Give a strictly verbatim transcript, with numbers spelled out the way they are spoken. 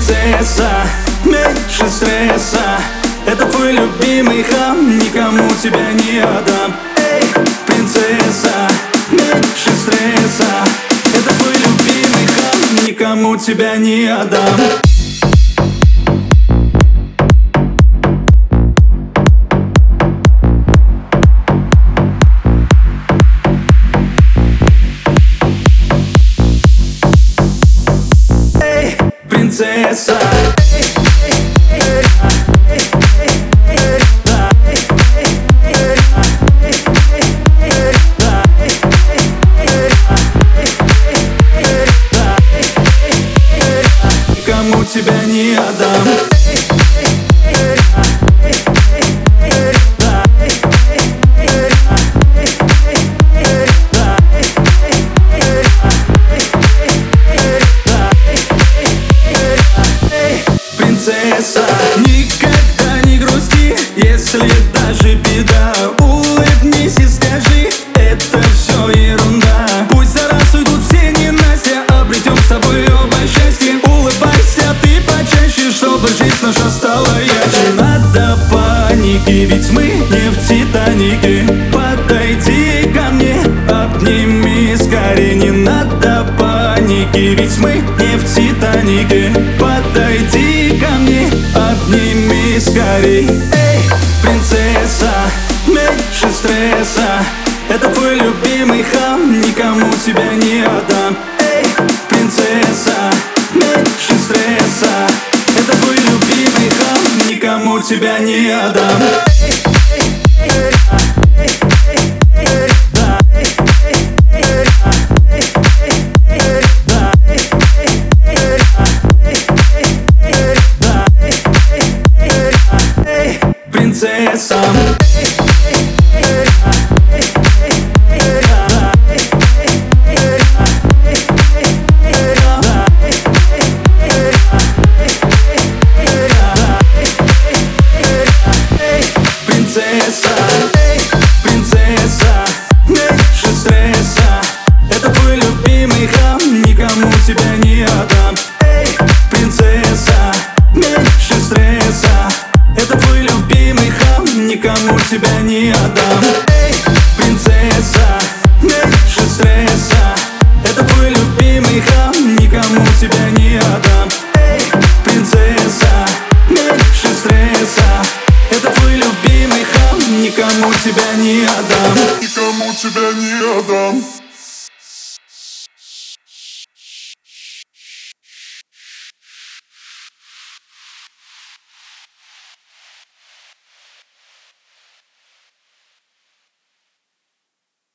принцесса, меньше стресса. Это твой любимый хам, никому тебя не отдам. Эй, принцесса, меньше стресса. Это твой любимый хам, никому тебя не отдам. Эй, принцесса. Никому тебя не отдам. Принцесса, никогда не грусти, если даже беда. Улыбнись и скажи, это все ерунда. Пусть за раз уйдут все ненастья, обретем с тобой оба счастье. Улыбайся ты почаще, чтобы жизнь наша стала ярче. Надо паники, ведь мы не в Титанике. Подойди ко мне, обними скорее. Не надо паники, ведь мы не в Титанике. Подойди ко мне, обними скорей. Эй, принцесса, меньше стресса. Это твой любимый хам, никому тебя не отдам. Эй, принцесса, меньше стресса. Это твой любимый хам, никому тебя не отдам. Принцесса. Принцесса, принцесса, меньше стресса. Это твой любимый хам, никому тебя не отдам. Эй, принцесса, меньше стресса. Это твой любимый хам, никому тебя не отдам. Эй, принцесса, меньше стресса. Это твой любимый хам, никому тебя не отдам. Эй, принцесса, меньше стресса. Это твой любимый хам, никому тебя не отдам. Никому тебя не отдам.